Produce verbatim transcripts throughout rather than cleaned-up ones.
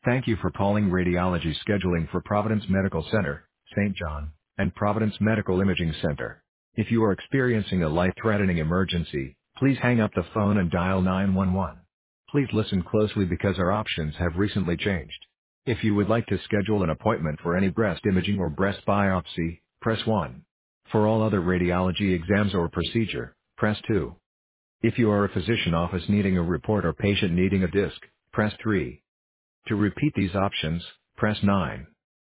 Thank you for calling radiology scheduling for Providence Medical Center, Saint John, and Providence Medical Imaging Center. If you are experiencing a life-threatening emergency, please hang up the phone and dial nine one one. Please listen closely because our options have recently changed. If you would like to schedule an appointment for any breast imaging or breast biopsy, press one. For all other radiology exams or procedure, press two. If you are a physician office needing a report or patient needing a disc, press three. To repeat these options, press nine.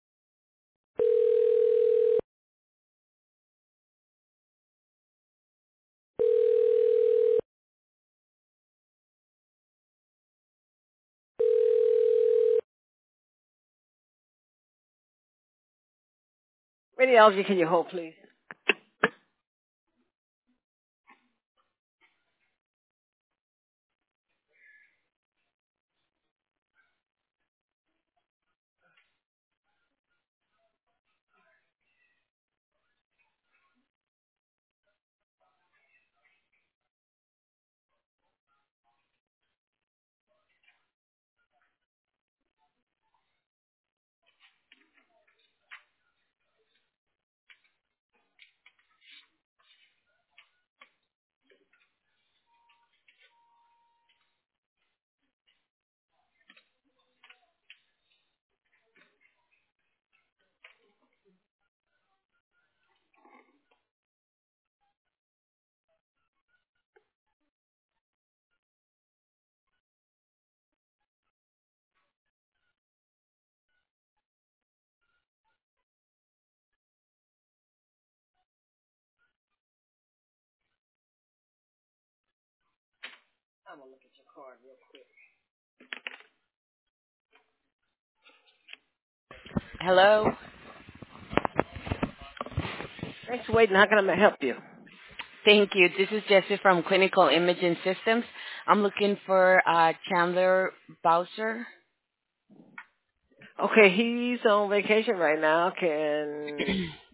Radiology, can you hold, please? I'm gonna look at your card real quick. Hello. Thanks for waiting. How can I help you? Thank you. This is Jessie from Clinical Imaging Systems. I'm looking for uh, Chandler Bowser. Okay, he's on vacation right now. Can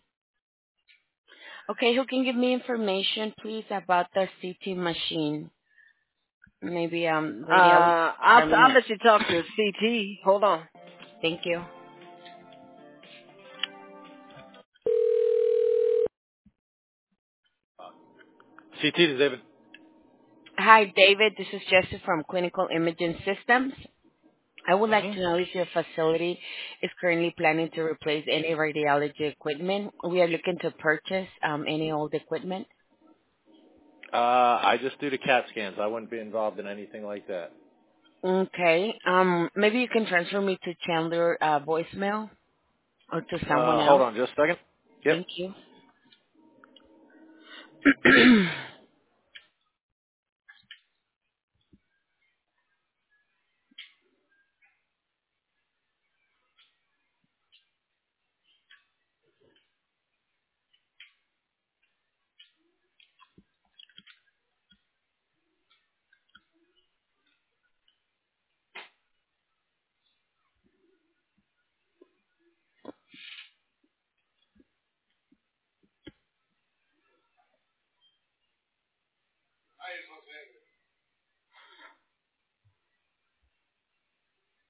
Okay, who can give me information, please, about the C T machine? Maybe um, uh, radiology I'll I'll department. let you talk to C T. Hold on. Thank you. C T is David. Hi, David. This is Jessie from Clinical Imaging Systems. I would like hmm to know if your facility is currently planning to replace any radiology equipment. We are looking to purchase um, any old equipment. Uh, I just do the CAT scans. I wouldn't be involved in anything like that. Okay. Um, maybe you can transfer me to Chandler uh, voicemail or to someone Uh, hold else. on just a second. Yep. Thank you.